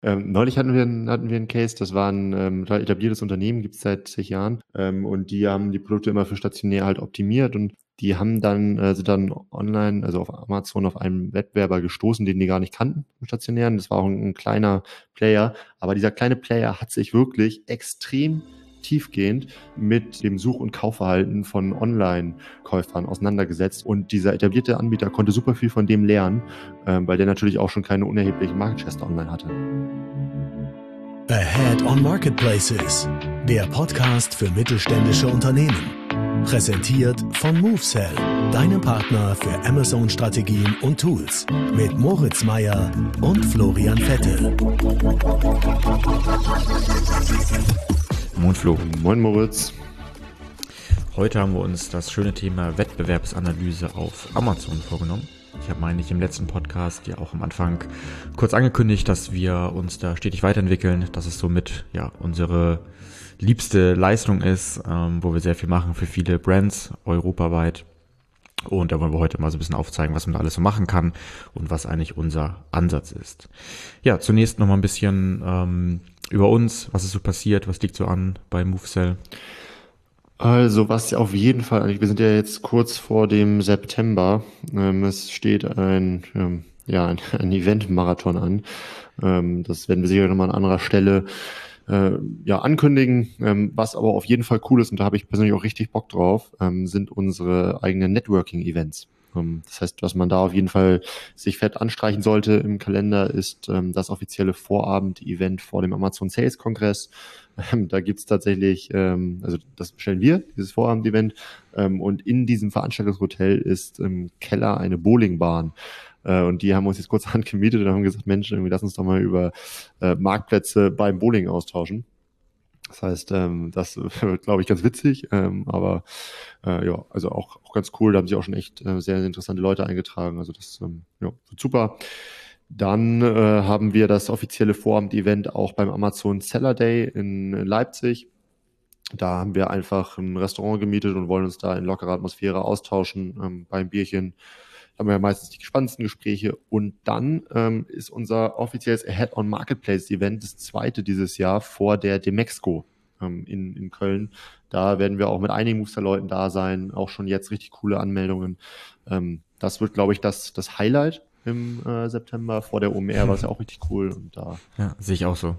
Neulich hatten wir einen Case, das war ein total etabliertes Unternehmen, gibt es seit zig Jahren, und die haben die Produkte immer für stationär halt optimiert und die haben dann, sind dann online, also auf Amazon, auf einen Wettbewerber gestoßen, den die gar nicht kannten, im Stationären. Das war auch ein kleiner Player, aber dieser kleine Player hat sich wirklich extrem tiefgehend mit dem Such- und Kaufverhalten von Online-Käufern auseinandergesetzt und dieser etablierte Anbieter konnte super viel von dem lernen, weil der natürlich auch schon keine unerheblichen Market Shares online hatte. Ahead on Marketplaces, der Podcast für mittelständische Unternehmen. Präsentiert von MoveSell, deinem Partner für Amazon-Strategien und Tools. Mit Moritz Meyer und Florian Vettel. Moin Flo. Moin Moritz. Heute haben wir uns das schöne Thema Wettbewerbsanalyse auf Amazon vorgenommen. Ich habe, meine ich, im letzten Podcast ja auch am Anfang kurz angekündigt, dass wir uns da stetig weiterentwickeln, dass es somit ja unsere liebste Leistung ist, wo wir sehr viel machen für viele Brands europaweit. Und da wollen wir heute mal so ein bisschen aufzeigen, was man da alles so machen kann und was eigentlich unser Ansatz ist. Ja, zunächst nochmal ein bisschen über uns, was ist so passiert, was liegt so an bei MoveSell. Also was auf jeden Fall, wir sind ja jetzt kurz vor dem September. Es steht ein Event-Marathon an. Das werden wir sicher nochmal an anderer Stelle ankündigen. Was aber auf jeden Fall cool ist, und da habe ich persönlich auch richtig Bock drauf, sind unsere eigenen Networking-Events. Das heißt, was man da auf jeden Fall sich fett anstreichen sollte im Kalender, ist das offizielle Vorabend-Event vor dem Amazon Sales Kongress. Da gibt's tatsächlich, also das stellen wir, dieses Vorabend-Event, und in diesem Veranstaltungshotel ist im Keller eine Bowlingbahn. Und die haben uns jetzt kurzerhand gemietet und haben gesagt, Mensch, lass uns doch mal über Marktplätze beim Bowling austauschen. Das heißt, das wird, glaube ich, ganz witzig, also auch ganz cool. Da haben sich auch schon echt sehr, sehr interessante Leute eingetragen. Also das wird super. Dann haben wir das offizielle Vorabend-Event auch beim Amazon Seller Day in Leipzig. Da haben wir einfach ein Restaurant gemietet und wollen uns da in lockerer Atmosphäre austauschen beim Bierchen. Da haben wir ja meistens die spannendsten Gespräche. Und dann ist unser offizielles Ahead on Marketplace Event das zweite dieses Jahr vor der Demexco in Köln. Da werden wir auch mit einigen MoveSell-Leuten da sein. Auch schon jetzt richtig coole Anmeldungen. Das wird, glaube ich, das Highlight im September. Vor der OMR war es ja auch richtig cool. Und da ja, sehe ich auch so.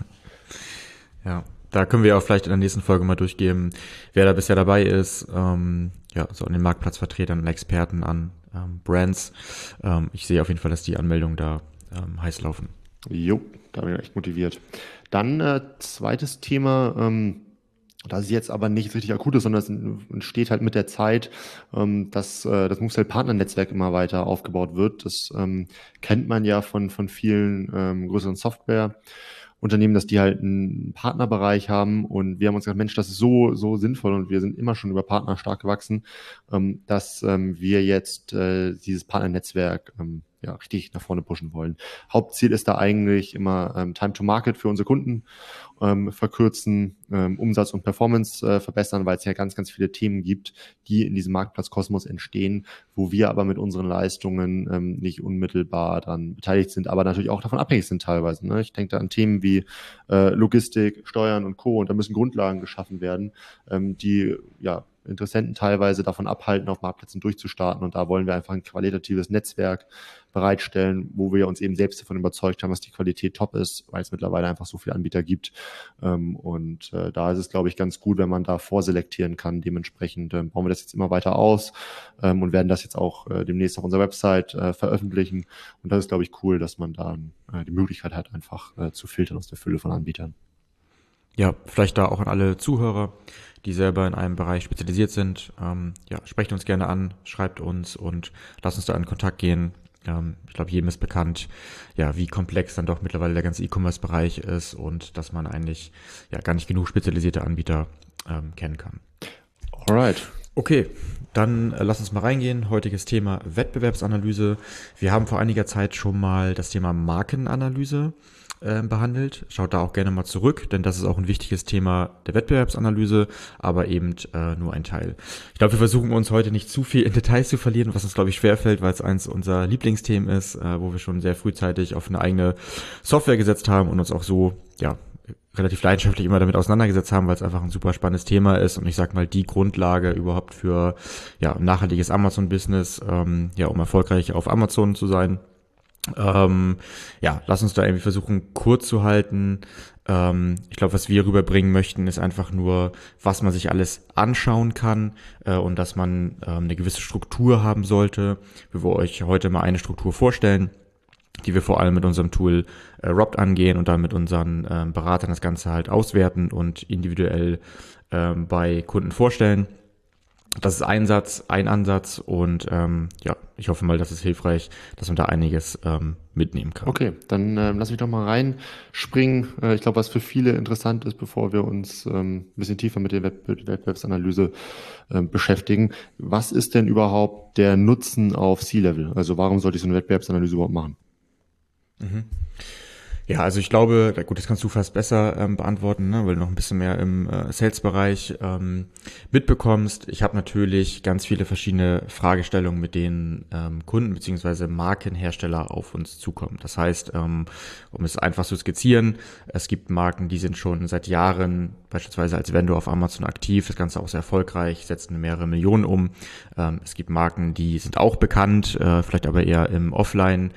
Ja, da können wir auch vielleicht in der nächsten Folge mal durchgeben, wer da bisher dabei ist. So an den Marktplatzvertretern und Experten an Brands. Ich sehe auf jeden Fall, dass die Anmeldungen da heiß laufen. Jo, da bin ich echt motiviert. Dann zweites Thema, das ist jetzt aber nicht richtig akut ist, sondern es entsteht halt mit der Zeit, dass das MoveSell-Partner-Netzwerk immer weiter aufgebaut wird. Das kennt man ja von vielen größeren Softwareunternehmen, dass die halt einen Partnerbereich haben, und wir haben uns gedacht, Mensch, das ist so sinnvoll, und wir sind immer schon über Partner stark gewachsen, dass wir jetzt dieses Partnernetzwerk richtig nach vorne pushen wollen. Hauptziel ist da eigentlich immer Time to Market für unsere Kunden verkürzen, Umsatz und Performance verbessern, weil es ja ganz, ganz viele Themen gibt, die in diesem Marktplatzkosmos entstehen, wo wir aber mit unseren Leistungen nicht unmittelbar dann beteiligt sind, aber natürlich auch davon abhängig sind teilweise. Ne? Ich denke da an Themen wie Logistik, Steuern und Co. Und da müssen Grundlagen geschaffen werden, die Interessenten teilweise davon abhalten, auf Marktplätzen durchzustarten. Und da wollen wir einfach ein qualitatives Netzwerk bereitstellen, wo wir uns eben selbst davon überzeugt haben, dass die Qualität top ist, weil es mittlerweile einfach so viele Anbieter gibt. Da ist es, glaube ich, ganz gut, wenn man da vorselektieren kann. Dementsprechend bauen wir das jetzt immer weiter aus und werden das jetzt auch demnächst auf unserer Website veröffentlichen. Und das ist, glaube ich, cool, dass man da die Möglichkeit hat, einfach zu filtern aus der Fülle von Anbietern. Ja, vielleicht da auch an alle Zuhörer, die selber in einem Bereich spezialisiert sind. Sprecht uns gerne an, schreibt uns und lasst uns da in Kontakt gehen. Ich glaube, jedem ist bekannt, wie komplex dann doch mittlerweile der ganze E-Commerce-Bereich ist und dass man eigentlich gar nicht genug spezialisierte Anbieter kennen kann. Alright. Okay, dann lass uns mal reingehen. Heutiges Thema Wettbewerbsanalyse. Wir haben vor einiger Zeit schon mal das Thema Markenanalyse behandelt. Schaut da auch gerne mal zurück, denn das ist auch ein wichtiges Thema der Wettbewerbsanalyse, aber eben nur ein Teil. Ich glaube, wir versuchen uns heute nicht zu viel in Details zu verlieren, was uns, glaube ich, schwerfällt, weil es eins unserer Lieblingsthemen ist, wo wir schon sehr frühzeitig auf eine eigene Software gesetzt haben und uns auch so, ja, relativ leidenschaftlich immer damit auseinandergesetzt haben, weil es einfach ein super spannendes Thema ist und ich sag mal die Grundlage überhaupt für ja ein nachhaltiges Amazon-Business, ja, um erfolgreich auf Amazon zu sein. Ja, lass uns da irgendwie versuchen, kurz zu halten. Ich glaube, was wir rüberbringen möchten, ist einfach nur, was man sich alles anschauen kann und dass man eine gewisse Struktur haben sollte. Wir wollen euch heute mal eine Struktur vorstellen, die wir vor allem mit unserem Tool Robt angehen und dann mit unseren Beratern das Ganze halt auswerten und individuell bei Kunden vorstellen. Das ist ein Ansatz und ja, ich hoffe mal, das ist hilfreich, dass man da einiges mitnehmen kann. Okay, dann lass mich doch mal reinspringen. Ich glaube, was für viele interessant ist, bevor wir uns ein bisschen tiefer mit der Wettbewerbsanalyse beschäftigen. Was ist denn überhaupt der Nutzen auf C-Level? Also warum sollte ich so eine Wettbewerbsanalyse überhaupt machen? Ja, also ich glaube, gut, das kannst du fast besser beantworten, ne, weil du noch ein bisschen mehr im Sales-Bereich mitbekommst. Ich habe natürlich ganz viele verschiedene Fragestellungen, mit denen Kunden bzw. Markenhersteller auf uns zukommen. Das heißt, um es einfach zu skizzieren, es gibt Marken, die sind schon seit Jahren beispielsweise als Vendor auf Amazon aktiv, das Ganze auch sehr erfolgreich, setzen mehrere Millionen um. Es gibt Marken, die sind auch bekannt, vielleicht aber eher im Offline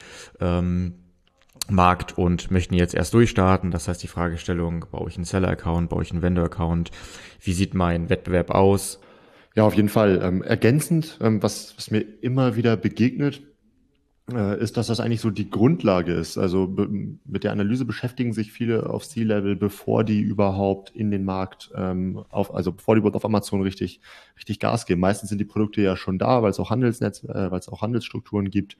Markt und möchten jetzt erst durchstarten. Das heißt, die Fragestellung, baue ich einen Seller-Account, baue ich einen Vendor-Account, wie sieht mein Wettbewerb aus? Ja, auf jeden Fall. Ergänzend, was mir immer wieder begegnet, ist, dass das eigentlich so die Grundlage ist. Also mit der Analyse beschäftigen sich viele auf C-Level, bevor die überhaupt in den Markt, also bevor die überhaupt auf Amazon richtig Gas geben. Meistens sind die Produkte ja schon da, weil es auch Handelsstrukturen gibt.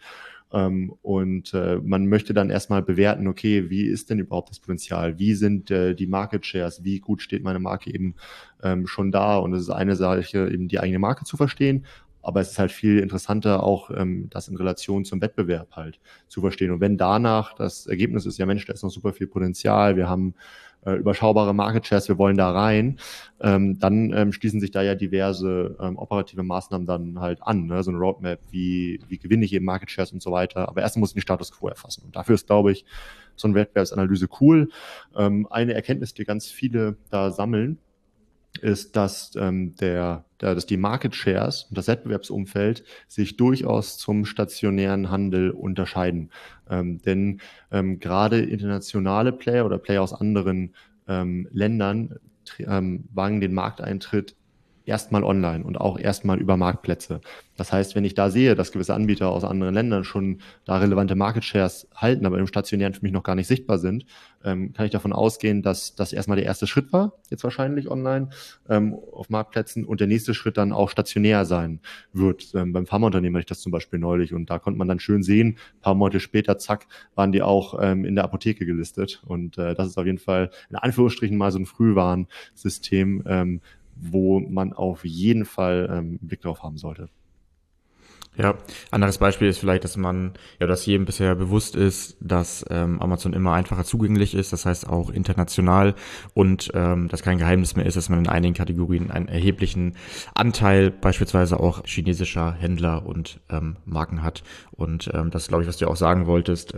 Und man möchte dann erstmal bewerten, okay, wie ist denn überhaupt das Potenzial? Wie sind die Market Shares? Wie gut steht meine Marke eben schon da? Und es ist eine Sache, eben die eigene Marke zu verstehen. Aber es ist halt viel interessanter, auch das in Relation zum Wettbewerb halt zu verstehen. Und wenn danach das Ergebnis ist, ja Mensch, da ist noch super viel Potenzial, wir haben überschaubare Market Shares, wir wollen da rein, dann schließen sich da ja diverse operative Maßnahmen dann halt an, ne? So eine Roadmap, wie gewinne ich eben Market Shares und so weiter. Aber erstmal muss ich den Status Quo erfassen. Und dafür ist, glaube ich, so eine Wettbewerbsanalyse cool. Eine Erkenntnis, die ganz viele da sammeln, ist, dass dass die Market Shares und das Wettbewerbsumfeld sich durchaus zum stationären Handel unterscheiden. Denn gerade internationale Player oder Player aus anderen Ländern wagen den Markteintritt erstmal online und auch erstmal über Marktplätze. Das heißt, wenn ich da sehe, dass gewisse Anbieter aus anderen Ländern schon da relevante Market Shares halten, aber im Stationären für mich noch gar nicht sichtbar sind, kann ich davon ausgehen, dass das erstmal der erste Schritt war, jetzt wahrscheinlich online auf Marktplätzen und der nächste Schritt dann auch stationär sein wird. Beim Pharmaunternehmen hatte ich das zum Beispiel neulich und da konnte man dann schön sehen, ein paar Monate später, zack, waren die auch in der Apotheke gelistet und das ist auf jeden Fall in Anführungsstrichen mal so ein Frühwarnsystem, wo man auf jeden Fall einen Blick drauf haben sollte. Ja, anderes Beispiel ist vielleicht, dass jedem bisher bewusst ist, dass Amazon immer einfacher zugänglich ist, das heißt auch international und dass kein Geheimnis mehr ist, dass man in einigen Kategorien einen erheblichen Anteil beispielsweise auch chinesischer Händler und Marken hat. Und das ist, glaube ich, was du auch sagen wolltest,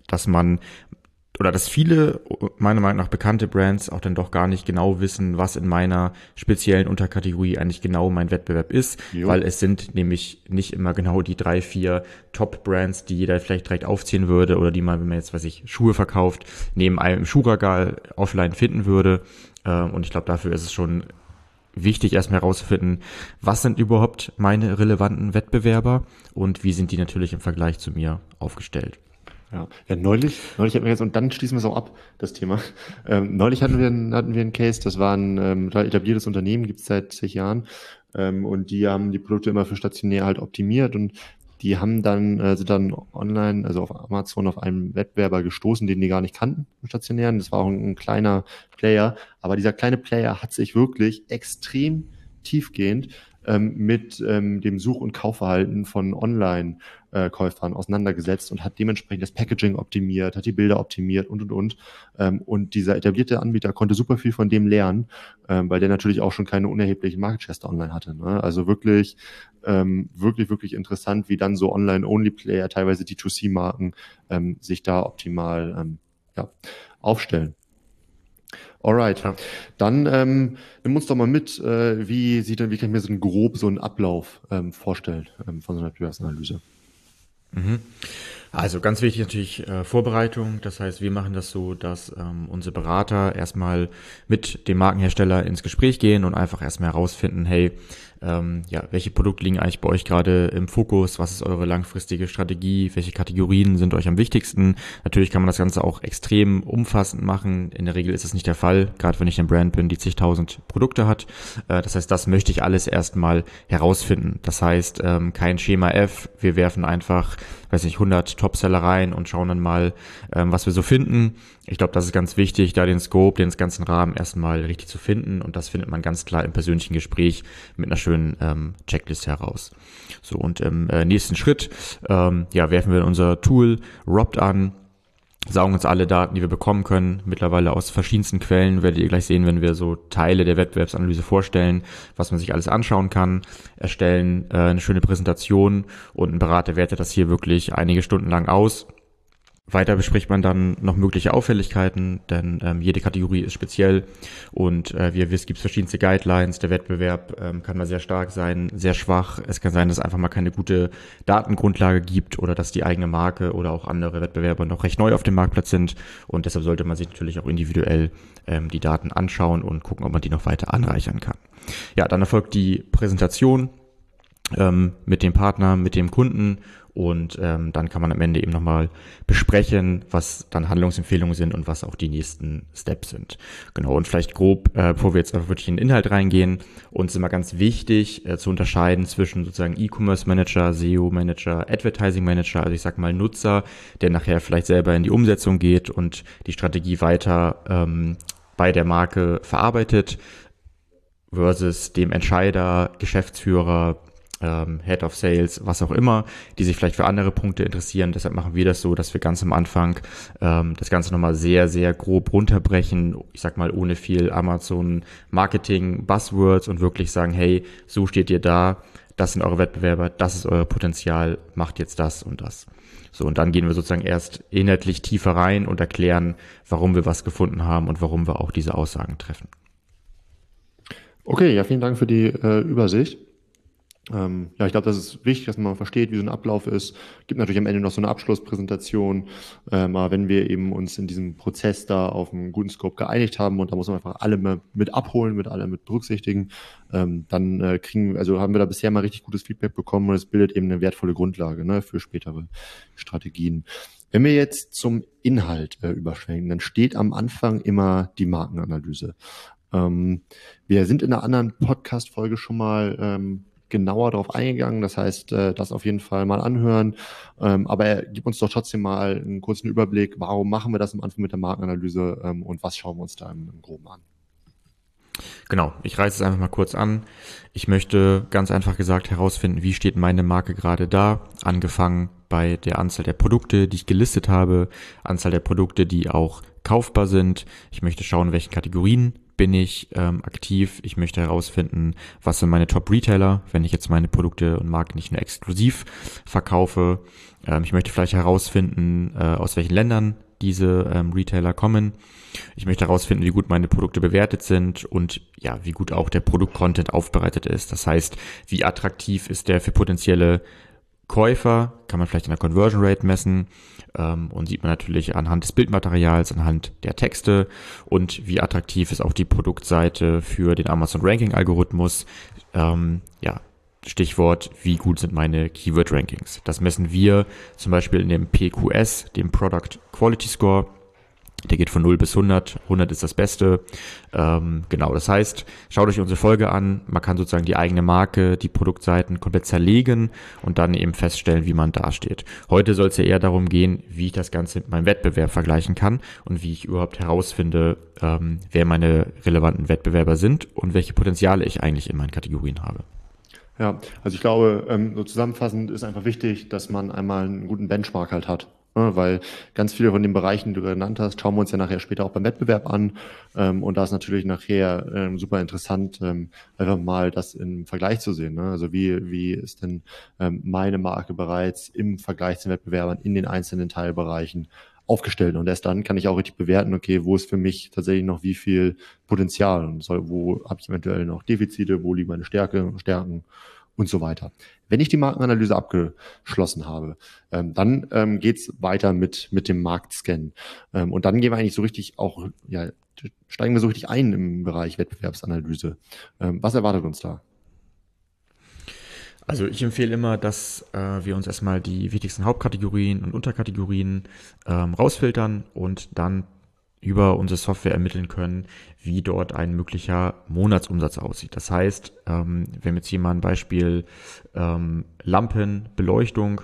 dass viele, meiner Meinung nach bekannte Brands auch dann doch gar nicht genau wissen, was in meiner speziellen Unterkategorie eigentlich genau mein Wettbewerb ist, weil es sind nämlich nicht immer genau die 3, 4 Top-Brands, die jeder vielleicht direkt aufziehen würde oder die man, wenn man jetzt, Schuhe verkauft, neben einem im Schuhregal offline finden würde. Und ich glaube, dafür ist es schon wichtig, erstmal herauszufinden, was sind überhaupt meine relevanten Wettbewerber und wie sind die natürlich im Vergleich zu mir aufgestellt. Ja, neulich hatten wir jetzt, und dann schließen wir es auch ab, das Thema. Neulich hatten wir einen Case, das war ein etabliertes Unternehmen, gibt es seit 10 Jahren, und die haben die Produkte immer für stationär halt optimiert und die haben sind dann online, also auf Amazon, auf einen Wettbewerber gestoßen, den die gar nicht kannten, im Stationären. Das war auch ein kleiner Player, aber dieser kleine Player hat sich wirklich extrem tiefgehend mit dem Such- und Kaufverhalten von Online Käufern auseinandergesetzt und hat dementsprechend das Packaging optimiert, hat die Bilder optimiert und. Und dieser etablierte Anbieter konnte super viel von dem lernen, weil der natürlich auch schon keine unerheblichen Market Shares online hatte. Ne? Also wirklich interessant, wie dann so Online-Only-Player, teilweise D2C-Marken, sich da optimal aufstellen. Alright, ja. Dann nimm uns doch mal mit, wie kann ich mir so einen Ablauf vorstellen von so einer Wettbewerbsanalyse? Also ganz wichtig natürlich Vorbereitung. Das heißt, wir machen das so, dass unsere Berater erstmal mit dem Markenhersteller ins Gespräch gehen und einfach erstmal herausfinden, hey, welche Produkte liegen eigentlich bei euch gerade im Fokus? Was ist eure langfristige Strategie? Welche Kategorien sind euch am wichtigsten? Natürlich kann man das Ganze auch extrem umfassend machen. In der Regel ist es nicht der Fall, gerade wenn ich eine Brand bin, die zigtausend Produkte hat. Das heißt, das möchte ich alles erstmal herausfinden. Das heißt, kein Schema F. Wir werfen einfach, 100 Topseller rein und schauen dann mal, was wir so finden. Ich glaube, das ist ganz wichtig, da den Scope, den ganzen Rahmen erstmal richtig zu finden. Und das findet man ganz klar im persönlichen Gespräch mit einer schönen Checklist heraus. So, und im nächsten Schritt werfen wir unser Tool Robt an, saugen uns alle Daten, die wir bekommen können, mittlerweile aus verschiedensten Quellen, werdet ihr gleich sehen, wenn wir so Teile der Wettbewerbsanalyse vorstellen, was man sich alles anschauen kann, erstellen eine schöne Präsentation und ein Berater wertet das hier wirklich einige Stunden lang aus. Weiter bespricht man dann noch mögliche Auffälligkeiten, denn jede Kategorie ist speziell und wie ihr wisst, gibt es verschiedenste Guidelines. Der Wettbewerb kann mal sehr stark sein, sehr schwach. Es kann sein, dass es einfach mal keine gute Datengrundlage gibt oder dass die eigene Marke oder auch andere Wettbewerber noch recht neu auf dem Marktplatz sind und deshalb sollte man sich natürlich auch individuell die Daten anschauen und gucken, ob man die noch weiter anreichern kann. Ja, dann erfolgt die Präsentation mit dem Partner, mit dem Kunden und dann kann man am Ende eben nochmal besprechen, was dann Handlungsempfehlungen sind und was auch die nächsten Steps sind. Genau, und vielleicht grob, bevor wir jetzt wirklich in den Inhalt reingehen, uns ist immer ganz wichtig zu unterscheiden zwischen sozusagen E-Commerce Manager, SEO Manager, Advertising Manager, also ich sag mal Nutzer, der nachher vielleicht selber in die Umsetzung geht und die Strategie weiter bei der Marke verarbeitet, versus dem Entscheider, Geschäftsführer, Head of Sales, was auch immer, die sich vielleicht für andere Punkte interessieren. Deshalb machen wir das so, dass wir ganz am Anfang das Ganze nochmal sehr, sehr grob runterbrechen. Ich sag mal, ohne viel Amazon-Marketing-Buzzwords und wirklich sagen, hey, so steht ihr da, das sind eure Wettbewerber, das ist euer Potenzial, macht jetzt das und das. So, und dann gehen wir sozusagen erst inhaltlich tiefer rein und erklären, warum wir was gefunden haben und warum wir auch diese Aussagen treffen. Okay, ja, vielen Dank für die Übersicht. Ich glaube, das ist wichtig, dass man versteht, wie so ein Ablauf ist. Gibt natürlich am Ende noch so eine Abschlusspräsentation, aber wenn wir eben uns in diesem Prozess da auf einen guten Scope geeinigt haben und da muss man einfach alle mit abholen, alle mit berücksichtigen, dann haben wir da bisher mal richtig gutes Feedback bekommen und es bildet eben eine wertvolle Grundlage, für spätere Strategien. Wenn wir jetzt zum Inhalt überschwenken, dann steht am Anfang immer die Markenanalyse. Wir sind in einer anderen Podcast-Folge schon mal genauer darauf eingegangen. Das heißt, das auf jeden Fall mal anhören. Aber gib uns doch trotzdem mal einen kurzen Überblick, warum machen wir das am Anfang mit der Markenanalyse und was schauen wir uns da im Groben an? Genau, ich reiße es einfach mal kurz an. Ich möchte ganz einfach gesagt herausfinden, wie steht meine Marke gerade da, angefangen bei der Anzahl der Produkte, die ich gelistet habe, Anzahl der Produkte, die auch kaufbar sind. Ich möchte schauen, in welchen Kategorien bin ich aktiv. Ich möchte herausfinden, was sind meine Top-Retailer, wenn ich jetzt meine Produkte und Marken nicht nur exklusiv verkaufe. Ich möchte vielleicht herausfinden, aus welchen Ländern diese Retailer kommen. Ich möchte herausfinden, wie gut meine Produkte bewertet sind und ja, wie gut auch der Produkt-Content aufbereitet ist. Das heißt, wie attraktiv ist der für potenzielle Käufer, kann man vielleicht in der Conversion Rate messen und sieht man natürlich anhand des Bildmaterials, anhand der Texte und wie attraktiv ist auch die Produktseite für den Amazon Ranking Algorithmus. Stichwort, wie gut sind meine Keyword Rankings. Das messen wir zum Beispiel in dem PQS, dem Product Quality Score. Der geht von 0 bis 100. 100 ist das Beste. Das heißt, schaut euch unsere Folge an. Man kann sozusagen die eigene Marke, die Produktseiten komplett zerlegen und dann eben feststellen, wie man dasteht. Heute soll es ja eher darum gehen, wie ich das Ganze mit meinem Wettbewerb vergleichen kann und wie ich überhaupt herausfinde, wer meine relevanten Wettbewerber sind und welche Potenziale ich eigentlich in meinen Kategorien habe. Ja, also ich glaube, so zusammenfassend ist einfach wichtig, dass man einmal einen guten Benchmark halt hat. Weil ganz viele von den Bereichen, die du genannt hast, schauen wir uns ja nachher später auch beim Wettbewerb an. Und da ist natürlich nachher super interessant, einfach mal das im Vergleich zu sehen. Ne? Also wie ist denn meine Marke bereits im Vergleich zu den Wettbewerbern in den einzelnen Teilbereichen aufgestellt? Und erst dann kann ich auch richtig bewerten, okay, wo ist für mich tatsächlich noch wie viel Potenzial und wo habe ich eventuell noch Defizite, wo liegen meine Stärken und so weiter. Wenn ich die Markenanalyse abgeschlossen habe, dann geht's weiter mit dem Marktscan. Und dann gehen wir eigentlich so richtig auch, ja, steigen wir so richtig ein im Bereich Wettbewerbsanalyse. Was erwartet uns da? Also ich empfehle immer, dass wir uns erstmal die wichtigsten Hauptkategorien und Unterkategorien rausfiltern und dann über unsere Software ermitteln können, wie dort ein möglicher Monatsumsatz aussieht. Das heißt, wenn jetzt jemand Beispiel Lampen, Beleuchtung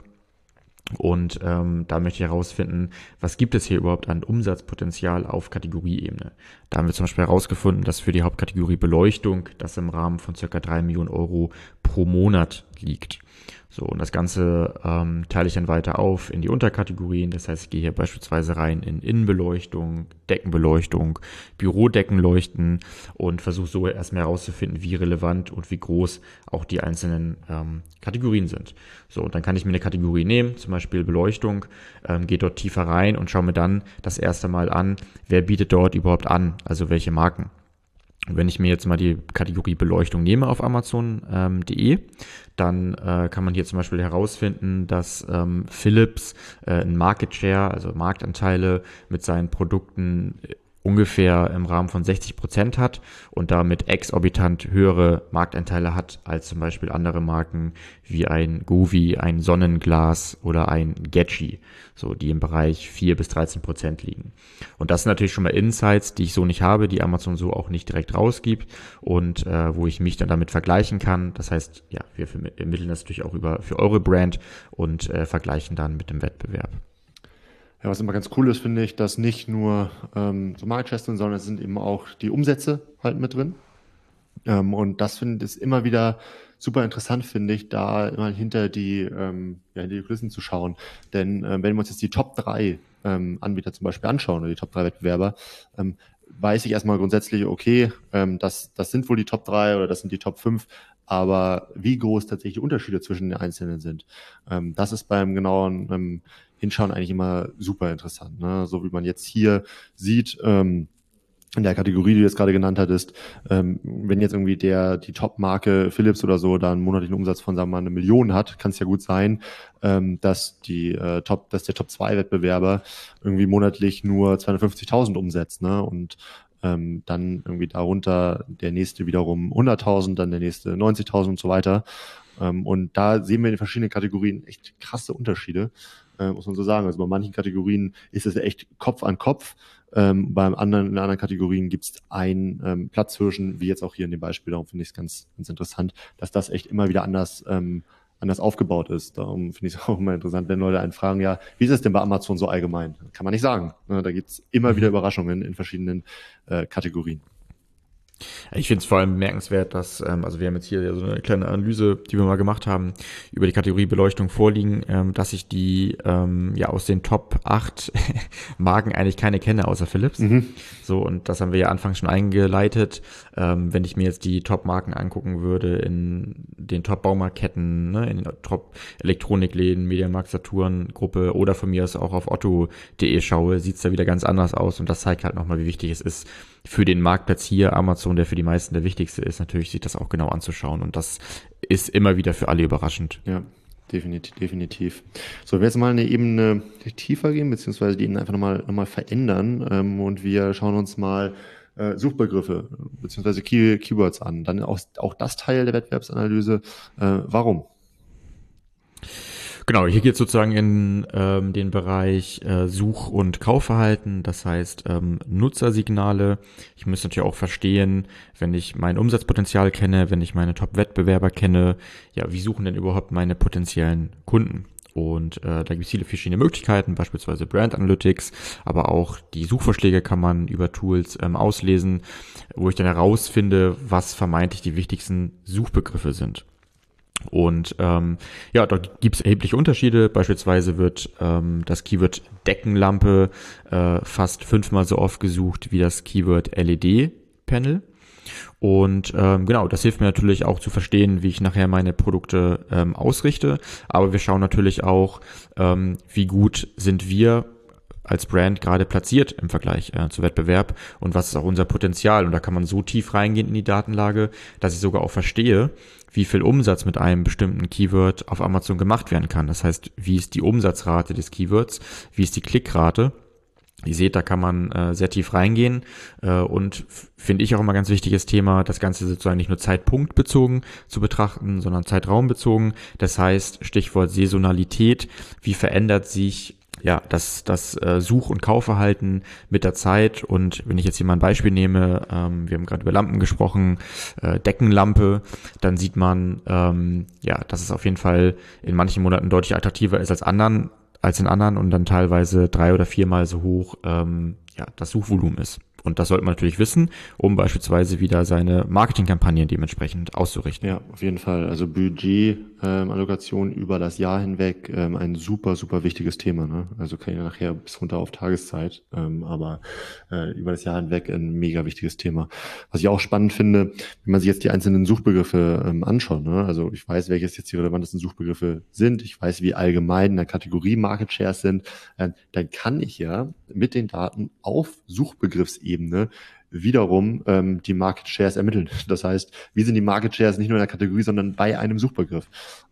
und da möchte ich herausfinden, was gibt es hier überhaupt an Umsatzpotenzial auf Kategorieebene. Da haben wir zum Beispiel herausgefunden, dass für die Hauptkategorie Beleuchtung das im Rahmen von ca. 3 Millionen Euro pro Monat liegt. So, und das Ganze teile ich dann weiter auf in die Unterkategorien. Das heißt, ich gehe hier beispielsweise rein in Innenbeleuchtung, Deckenbeleuchtung, Bürodeckenleuchten und versuche so erstmal herauszufinden, wie relevant und wie groß auch die einzelnen Kategorien sind. So, und dann kann ich mir eine Kategorie nehmen, zum Beispiel Beleuchtung, gehe dort tiefer rein und schaue mir dann das erste Mal an, wer bietet dort überhaupt an, also welche Marken. Wenn ich mir jetzt mal die Kategorie Beleuchtung nehme auf Amazon.de, dann kann man hier zum Beispiel herausfinden, dass Philips ein Market Share, also Marktanteile mit seinen Produkten ungefähr im Rahmen von 60% hat und damit exorbitant höhere Marktanteile hat als zum Beispiel andere Marken wie ein Govi, ein Sonnenglas oder ein Getchi, so die im Bereich 4-13% liegen. Und das sind natürlich schon mal Insights, die ich so nicht habe, die Amazon so auch nicht direkt rausgibt und wo ich mich dann damit vergleichen kann. Das heißt, ja, wir ermitteln das natürlich auch für eure Brand und vergleichen dann mit dem Wettbewerb. Ja, was immer ganz cool ist, finde ich, dass nicht nur so Markttests sind, sondern es sind eben auch die Umsätze halt mit drin. Und das finde ich immer wieder super interessant, finde ich, da immer hinter hinter die Kulissen zu schauen. Denn wenn wir uns jetzt die Top 3 Anbieter zum Beispiel anschauen oder die Top 3 Wettbewerber, weiß ich erstmal grundsätzlich, okay, das sind wohl die Top 3 oder das sind die Top 5, aber wie groß tatsächlich die Unterschiede zwischen den Einzelnen sind, das ist beim genauen Hinschauen eigentlich immer super interessant. Ne? So wie man jetzt hier sieht, in der Kategorie, die du jetzt gerade genannt hattest, wenn jetzt irgendwie die Top-Marke Philips oder so da einen monatlichen Umsatz von, sagen wir mal, 1 Million hat, kann es ja gut sein, dass der Top-2-Wettbewerber irgendwie monatlich nur 250.000 umsetzt, ne? Und dann irgendwie darunter der nächste wiederum 100.000, dann der nächste 90.000 und so weiter. Und da sehen wir in den verschiedenen Kategorien echt krasse Unterschiede, muss man so sagen. Also bei manchen Kategorien ist es echt Kopf an Kopf. In anderen Kategorien gibt es einen Platzhirschen, wie jetzt auch hier in dem Beispiel. Darum finde ich es ganz, ganz interessant, dass das echt immer wieder anders aufgebaut ist. Darum finde ich es auch immer interessant, wenn Leute einen fragen, ja, wie ist es denn bei Amazon so allgemein? Kann man nicht sagen. Da gibt es immer wieder Überraschungen in verschiedenen Kategorien. Ich finde es vor allem bemerkenswert, dass, also wir haben jetzt hier so eine kleine Analyse, die wir mal gemacht haben, über die Kategorie Beleuchtung vorliegen, dass ich die ja aus den Top 8 Marken eigentlich keine kenne, außer Philips. So, und das haben wir ja anfangs schon eingeleitet. Wenn ich mir jetzt die Top-Marken angucken würde in den Top-Baumarktketten, ne, in den Top-Elektronikläden, Mediamarkt, Saturn, Gruppe oder von mir aus auch auf otto.de schaue, sieht's da wieder ganz anders aus. Und das zeigt halt nochmal, wie wichtig es ist, für den Marktplatz hier, Amazon, der für die meisten der wichtigste ist, natürlich sich das auch genau anzuschauen. Und das ist immer wieder für alle überraschend. Ja, definitiv. So, wir jetzt mal eine Ebene tiefer gehen, beziehungsweise die Ebene einfach nochmal verändern. Und wir schauen uns mal Suchbegriffe beziehungsweise Keywords an. Dann auch das Teil der Wettbewerbsanalyse. Warum? Genau, hier geht es sozusagen in den Bereich Such- und Kaufverhalten, das heißt Nutzersignale. Ich muss natürlich auch verstehen, wenn ich mein Umsatzpotenzial kenne, wenn ich meine Top-Wettbewerber kenne, ja, wie suchen denn überhaupt meine potenziellen Kunden? Und da gibt es viele verschiedene Möglichkeiten, beispielsweise Brand Analytics, aber auch die Suchvorschläge kann man über Tools auslesen, wo ich dann herausfinde, was vermeintlich die wichtigsten Suchbegriffe sind. Und ja, dort gibt es erhebliche Unterschiede. Beispielsweise wird das Keyword Deckenlampe fast 5-mal so oft gesucht wie das Keyword LED-Panel. Und genau, das hilft mir natürlich auch zu verstehen, wie ich nachher meine Produkte ausrichte. Aber wir schauen natürlich auch, wie gut sind wir als Brand gerade platziert im Vergleich zu Wettbewerb und was ist auch unser Potenzial. Und da kann man so tief reingehen in die Datenlage, dass ich sogar auch verstehe, wie viel Umsatz mit einem bestimmten Keyword auf Amazon gemacht werden kann. Das heißt, wie ist die Umsatzrate des Keywords, wie ist die Klickrate. Ihr seht, da kann man sehr tief reingehen und finde ich auch immer ganz wichtiges Thema, das Ganze sozusagen nicht nur zeitpunktbezogen zu betrachten, sondern zeitraumbezogen. Das heißt, Stichwort Saisonalität, wie verändert sich ja das Such- und Kaufverhalten mit der Zeit. Und wenn ich jetzt hier mal ein Beispiel nehme, wir haben gerade über Lampen gesprochen, Deckenlampe, dann sieht man, ja, dass es auf jeden Fall in manchen Monaten deutlich attraktiver ist als in anderen und dann teilweise 3- oder 4-mal so hoch ja, das Suchvolumen ist. Und das sollte man natürlich wissen, um beispielsweise wieder seine Marketingkampagnen dementsprechend auszurichten. Ja, auf jeden Fall. Also Budgetallokation über das Jahr hinweg ein super, super wichtiges Thema. Ne? Also kann ich nachher bis runter auf Tageszeit, aber über das Jahr hinweg ein mega wichtiges Thema. Was ich auch spannend finde, wenn man sich jetzt die einzelnen Suchbegriffe anschaut. Ne? Also ich weiß, welches jetzt die relevantesten Suchbegriffe sind. Ich weiß, wie allgemein in der Kategorie Market Shares sind. Dann kann ich ja mit den Daten auf Suchbegriffsebene wiederum die Market Shares ermitteln. Das heißt, wie sind die Market Shares nicht nur in der Kategorie, sondern bei einem Suchbegriff.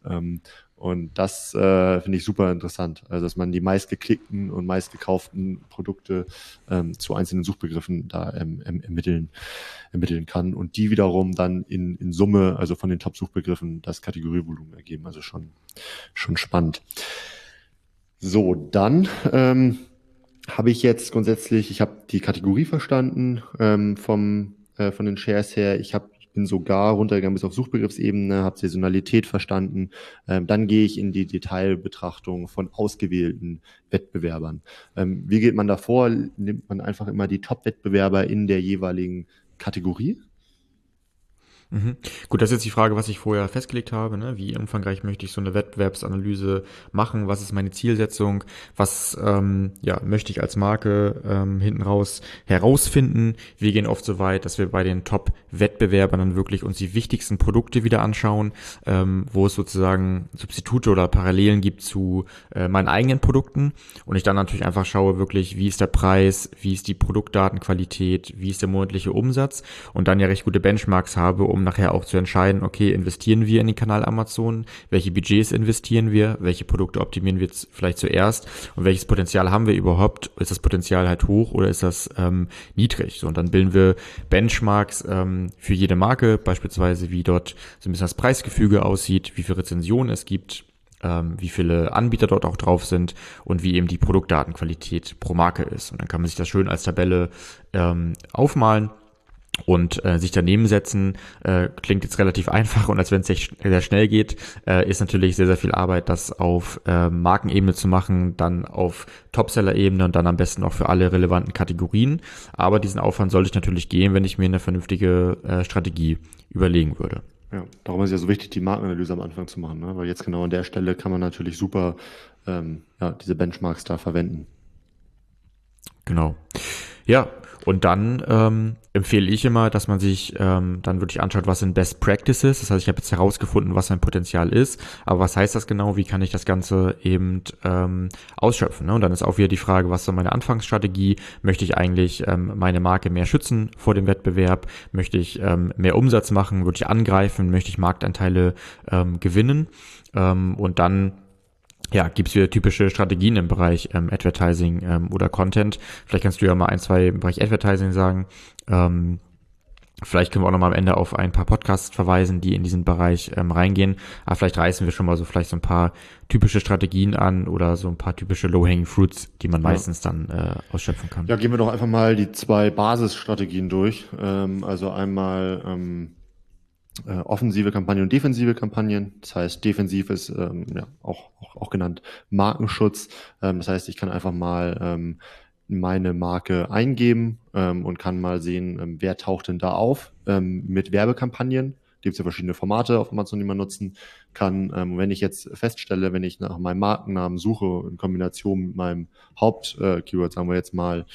Und das finde ich super interessant. Also, dass man die meistgeklickten und meistgekauften Produkte zu einzelnen Suchbegriffen da ermitteln kann und die wiederum dann in Summe, also von den Top-Suchbegriffen, das Kategorievolumen ergeben. Also schon spannend. So, dann habe ich jetzt grundsätzlich, ich habe die Kategorie verstanden von den Shares her. Ich bin sogar runtergegangen bis auf Suchbegriffsebene, habe Saisonalität verstanden. Dann gehe ich in die Detailbetrachtung von ausgewählten Wettbewerbern. Wie geht man da vor? Nimmt man einfach immer die Top-Wettbewerber in der jeweiligen Kategorie? Mhm. Gut, das ist jetzt die Frage, was ich vorher festgelegt habe, ne? Wie umfangreich möchte ich so eine Wettbewerbsanalyse machen? Was ist meine Zielsetzung? Was ja, möchte ich als Marke hinten raus herausfinden? Wir gehen oft so weit, dass wir bei den Top-Wettbewerbern dann wirklich uns die wichtigsten Produkte wieder anschauen, wo es sozusagen Substitute oder Parallelen gibt zu meinen eigenen Produkten und ich dann natürlich einfach schaue wirklich, wie ist der Preis, wie ist die Produktdatenqualität, wie ist der monatliche Umsatz und dann ja recht gute Benchmarks habe, um nachher auch zu entscheiden, okay, investieren wir in den Kanal Amazon, welche Budgets investieren wir, welche Produkte optimieren wir jetzt vielleicht zuerst und welches Potenzial haben wir überhaupt, ist das Potenzial halt hoch oder ist das niedrig? So, und dann bilden wir Benchmarks für jede Marke, beispielsweise wie dort so ein bisschen das Preisgefüge aussieht, wie viele Rezensionen es gibt, wie viele Anbieter dort auch drauf sind und wie eben die Produktdatenqualität pro Marke ist. Und dann kann man sich das schön als Tabelle aufmalen und sich daneben setzen, klingt jetzt relativ einfach und als wenn es sehr schnell geht, ist natürlich sehr, sehr viel Arbeit, das auf Markenebene zu machen, dann auf Topseller-Ebene und dann am besten auch für alle relevanten Kategorien. Aber diesen Aufwand sollte ich natürlich gehen, wenn ich mir eine vernünftige Strategie überlegen würde. Ja, darum ist ja so wichtig, die Markenanalyse am Anfang zu machen, ne? Weil jetzt genau an der Stelle kann man natürlich super diese Benchmarks da verwenden. Genau. Ja, und dann empfehle ich immer, dass man sich dann wirklich anschaut, was sind Best Practices. Das heißt, ich habe jetzt herausgefunden, was mein Potenzial ist, aber was heißt das genau? Wie kann ich das Ganze eben ausschöpfen? Ne? Und dann ist auch wieder die Frage, was ist meine Anfangsstrategie? Möchte ich eigentlich meine Marke mehr schützen vor dem Wettbewerb? Möchte ich mehr Umsatz machen? Würde ich angreifen? Möchte ich Marktanteile gewinnen? Und dann ja, gibt's wieder typische Strategien im Bereich Advertising oder Content. Vielleicht kannst du ja mal 2 im Bereich Advertising sagen. Vielleicht können wir auch noch mal am Ende auf ein paar Podcasts verweisen, die in diesen Bereich reingehen. Aber vielleicht reißen wir schon mal vielleicht so ein paar typische Strategien an oder so ein paar typische Low-Hanging Fruits, die man meistens dann ausschöpfen kann. Ja, gehen wir doch einfach mal die 2 Basisstrategien durch. Also einmal offensive Kampagnen und defensive Kampagnen. Das heißt, defensiv ist auch genannt Markenschutz. Das heißt, ich kann einfach mal meine Marke eingeben und kann mal sehen, wer taucht denn da auf mit Werbekampagnen, gibt es ja verschiedene Formate auf Amazon, die man nutzen kann. Wenn ich jetzt feststelle, wenn ich nach meinem Markennamen suche, in Kombination mit meinem Haupt-Keyword, sagen wir jetzt mal,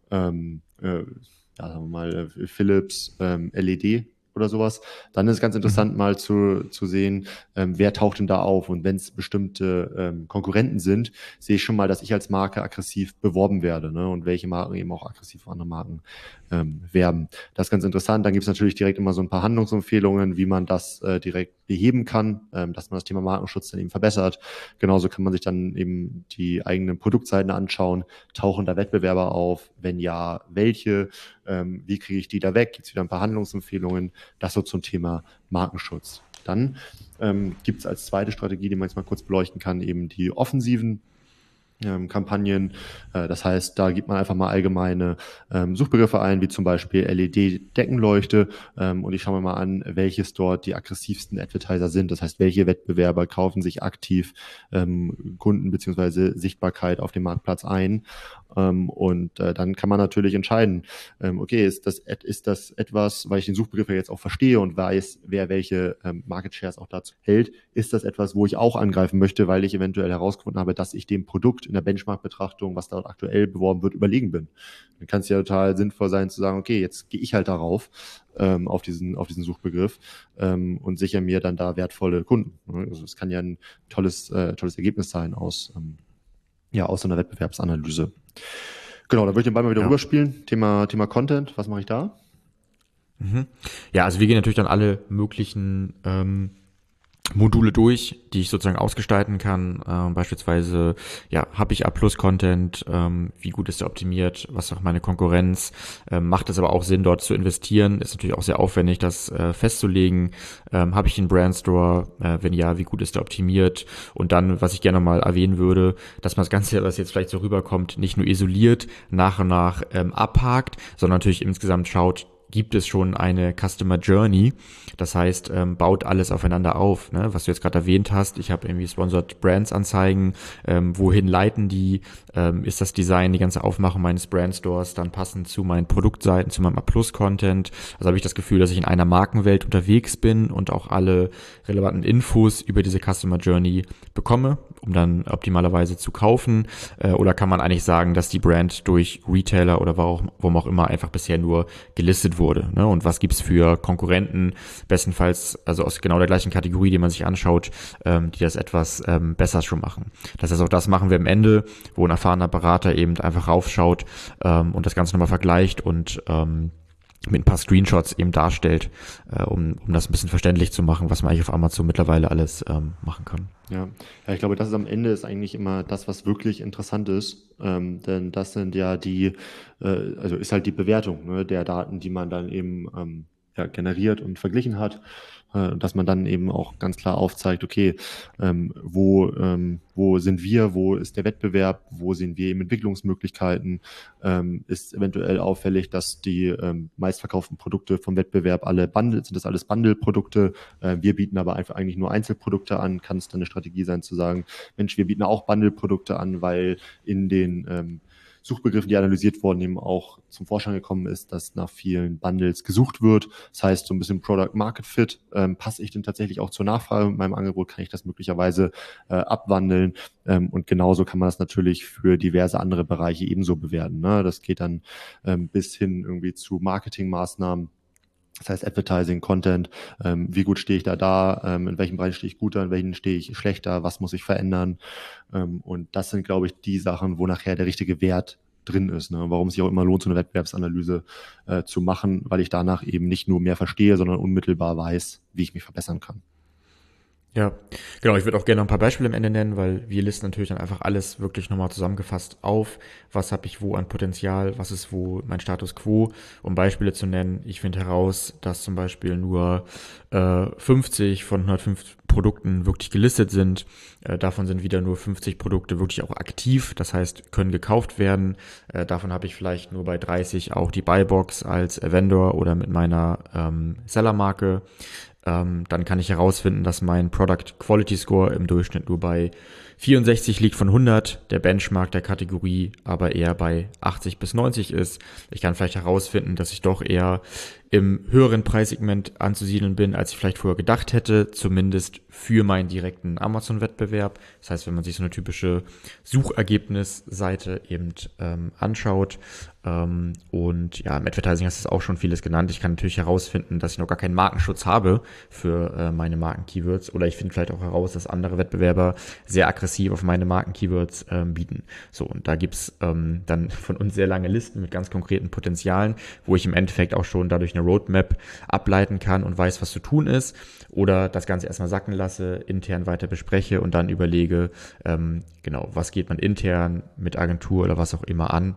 Philips LED oder sowas, dann ist es ganz interessant mal zu sehen, wer taucht denn da auf, und wenn es bestimmte Konkurrenten sind, sehe ich schon mal, dass ich als Marke aggressiv beworben werde, ne? Und welche Marken eben auch aggressiv auf andere Marken werben. Das ist ganz interessant. Dann gibt es natürlich direkt immer so ein paar Handlungsempfehlungen, wie man das direkt beheben kann, dass man das Thema Markenschutz dann eben verbessert. Genauso kann man sich dann eben die eigenen Produktseiten anschauen. Tauchen da Wettbewerber auf? Wenn ja, welche? Wie kriege ich die da weg? Gibt es wieder ein paar Handlungsempfehlungen? Das so zum Thema Markenschutz. Dann gibt es als zweite Strategie, die man jetzt mal kurz beleuchten kann, eben die offensiven Kampagnen. Das heißt, da gibt man einfach mal allgemeine Suchbegriffe ein, wie zum Beispiel LED-Deckenleuchte, und ich schaue mir mal an, welches dort die aggressivsten Advertiser sind. Das heißt, welche Wettbewerber kaufen sich aktiv Kunden bzw. Sichtbarkeit auf dem Marktplatz ein. Und dann kann man natürlich entscheiden, okay, ist das etwas, weil ich den Suchbegriff ja jetzt auch verstehe und weiß, wer welche Market Shares auch dazu hält, ist das etwas, wo ich auch angreifen möchte, weil ich eventuell herausgefunden habe, dass ich dem Produkt in der Benchmark-Betrachtung, was dort aktuell beworben wird, überlegen bin. Dann kann es ja total sinnvoll sein zu sagen, okay, jetzt gehe ich halt darauf, auf diesen Suchbegriff, und sichere mir dann da wertvolle Kunden. Also es kann ja ein tolles Ergebnis sein aus so einer Wettbewerbsanalyse. Genau, da würde ich den Ball mal wieder rüberspielen. Thema Content, was mache ich da? Ja, also wir gehen natürlich dann alle möglichen Module durch, die ich sozusagen ausgestalten kann. Beispielsweise, habe ich A+-Content, wie gut ist der optimiert, was ist auch meine Konkurrenz, macht es aber auch Sinn, dort zu investieren, ist natürlich auch sehr aufwendig, das festzulegen. Habe ich einen Brandstore, wenn ja, wie gut ist der optimiert, und dann, was ich gerne mal erwähnen würde, dass man das Ganze, was jetzt vielleicht so rüberkommt, nicht nur isoliert nach und nach abhakt, sondern natürlich insgesamt schaut, gibt es schon eine Customer Journey, das heißt, baut alles aufeinander auf, ne? Was du jetzt gerade erwähnt hast, ich habe irgendwie Sponsored Brands Anzeigen, wohin leiten die, ist das Design, die ganze Aufmachung meines Brandstores dann passend zu meinen Produktseiten, zu meinem A+-Content, also habe ich das Gefühl, dass ich in einer Markenwelt unterwegs bin und auch alle relevanten Infos über diese Customer Journey bekomme, um dann optimalerweise zu kaufen, oder kann man eigentlich sagen, dass die Brand durch Retailer oder warum auch immer einfach bisher nur gelistet wurde, ne? Und was gibt's für Konkurrenten, bestenfalls also aus genau der gleichen Kategorie, die man sich anschaut, die das etwas besser schon machen. Das heißt, auch das machen wir am Ende, wo ein erfahrener Berater eben einfach raufschaut und das Ganze nochmal vergleicht und mit ein paar Screenshots eben darstellt, um das ein bisschen verständlich zu machen, was man eigentlich auf Amazon mittlerweile alles machen kann. Ja, ich glaube, das ist am Ende ist eigentlich immer das, was wirklich interessant ist, denn das sind ja ist halt die Bewertung, ne, der Daten, die man dann eben generiert und verglichen hat, dass man dann eben auch ganz klar aufzeigt, okay, wo sind wir, wo ist der Wettbewerb, wo sehen wir eben Entwicklungsmöglichkeiten, ist eventuell auffällig, dass die meistverkauften Produkte vom Wettbewerb sind das alles Bundle-Produkte, wir bieten aber einfach eigentlich nur Einzelprodukte an, kann es dann eine Strategie sein zu sagen, Mensch, wir bieten auch Bundle-Produkte an, weil in den Suchbegriffen, die analysiert wurden, eben auch zum Vorschein gekommen ist, dass nach vielen Bundles gesucht wird. Das heißt, so ein bisschen Product Market Fit, passe ich denn tatsächlich auch zur Nachfrage mit meinem Angebot, kann ich das möglicherweise abwandeln, und genauso kann man das natürlich für diverse andere Bereiche ebenso bewerten, ne? Das geht dann bis hin irgendwie zu Marketingmaßnahmen. Das heißt Advertising, Content, wie gut stehe ich da, in welchem Bereich stehe ich gut da, in welchen stehe ich schlechter, was muss ich verändern, und das sind, glaube ich, die Sachen, wo nachher der richtige Wert drin ist, ne? Warum es sich auch immer lohnt, so eine Wettbewerbsanalyse zu machen, weil ich danach eben nicht nur mehr verstehe, sondern unmittelbar weiß, wie ich mich verbessern kann. Ja, genau. Ich würde auch gerne noch ein paar Beispiele am Ende nennen, weil wir listen natürlich dann einfach alles wirklich nochmal zusammengefasst auf. Was habe ich wo an Potenzial? Was ist wo mein Status Quo? Um Beispiele zu nennen, ich finde heraus, dass zum Beispiel nur 50 von 105 Produkten wirklich gelistet sind. Davon sind wieder nur 50 Produkte wirklich auch aktiv, das heißt, können gekauft werden. Davon habe ich vielleicht nur bei 30 auch die Buybox als Vendor oder mit meiner Sellermarke. Dann kann ich herausfinden, dass mein Product Quality Score im Durchschnitt nur bei 64 liegt von 100, der Benchmark der Kategorie aber eher bei 80 bis 90 ist. Ich kann vielleicht herausfinden, dass ich doch eher im höheren Preissegment anzusiedeln bin, als ich vielleicht vorher gedacht hätte, zumindest für meinen direkten Amazon-Wettbewerb. Das heißt, wenn man sich so eine typische Suchergebnisseite eben anschaut, und ja, im Advertising hast du auch schon vieles genannt. Ich kann natürlich herausfinden, dass ich noch gar keinen Markenschutz habe für meine Marken-Keywords, oder ich finde vielleicht auch heraus, dass andere Wettbewerber sehr aggressiv auf meine Marken-Keywords bieten. So, und da gibt's dann von uns sehr lange Listen mit ganz konkreten Potenzialen, wo ich im Endeffekt auch schon dadurch eine Roadmap ableiten kann und weiß, was zu tun ist, oder das Ganze erstmal sacken lasse, intern weiter bespreche und dann überlege, was geht man intern mit Agentur oder was auch immer an,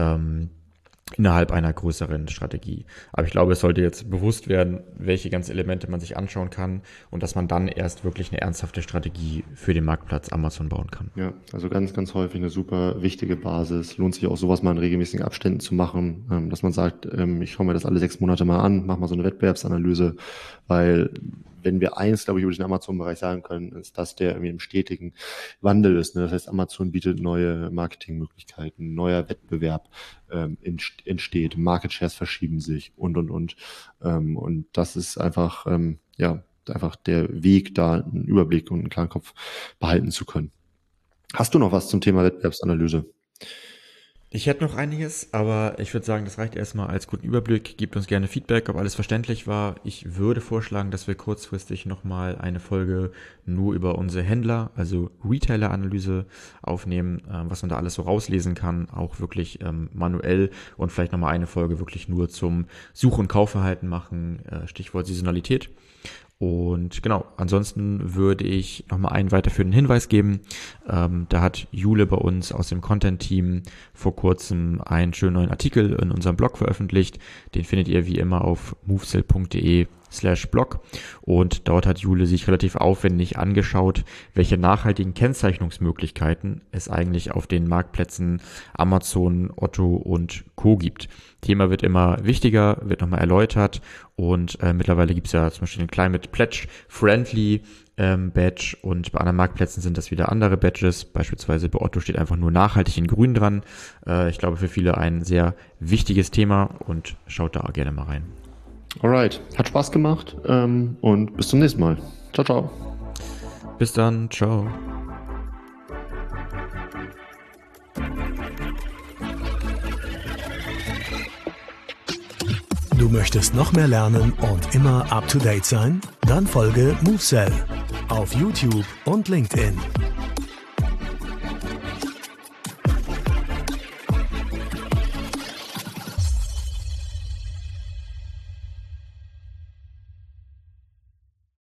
innerhalb einer größeren Strategie. Aber ich glaube, es sollte jetzt bewusst werden, welche ganzen Elemente man sich anschauen kann und dass man dann erst wirklich eine ernsthafte Strategie für den Marktplatz Amazon bauen kann. Ja, also ganz, ganz häufig eine super wichtige Basis. Lohnt sich auch sowas mal in regelmäßigen Abständen zu machen, dass man sagt, ich schaue mir das alle 6 Monate mal an, mache mal so eine Wettbewerbsanalyse, weil wenn wir eins, glaube ich, über den Amazon-Bereich sagen können, ist, dass der irgendwie im stetigen Wandel ist. Ne? Das heißt, Amazon bietet neue Marketingmöglichkeiten, neuer Wettbewerb entsteht, Market Shares verschieben sich und. Und das ist einfach, einfach der Weg, da einen Überblick und einen klaren Kopf behalten zu können. Hast du noch was zum Thema Wettbewerbsanalyse? Ich hätte noch einiges, aber ich würde sagen, das reicht erstmal als guten Überblick. Gebt uns gerne Feedback, ob alles verständlich war. Ich würde vorschlagen, dass wir kurzfristig nochmal eine Folge nur über unsere Händler, also Retailer-Analyse aufnehmen, was man da alles so rauslesen kann, auch wirklich manuell, und vielleicht nochmal eine Folge wirklich nur zum Such- und Kaufverhalten machen, Stichwort Saisonalität. Und genau, ansonsten würde ich nochmal einen weiterführenden Hinweis geben. Da hat Jule bei uns aus dem Content-Team vor kurzem einen schönen neuen Artikel in unserem Blog veröffentlicht. Den findet ihr wie immer auf movesell.de/blog. Und dort hat Jule sich relativ aufwendig angeschaut, welche nachhaltigen Kennzeichnungsmöglichkeiten es eigentlich auf den Marktplätzen Amazon, Otto und Co. gibt. Thema wird immer wichtiger, wird nochmal erläutert, und mittlerweile gibt es ja zum Beispiel den Climate Pledge Friendly Badge, und bei anderen Marktplätzen sind das wieder andere Badges. Beispielsweise bei Otto steht einfach nur nachhaltig in grün dran. Ich glaube, für viele ein sehr wichtiges Thema, und schaut da gerne mal rein. Alright, hat Spaß gemacht, und bis zum nächsten Mal. Ciao, ciao. Bis dann, ciao. Du möchtest noch mehr lernen und immer up to date sein? Dann folge Movesell auf YouTube und LinkedIn.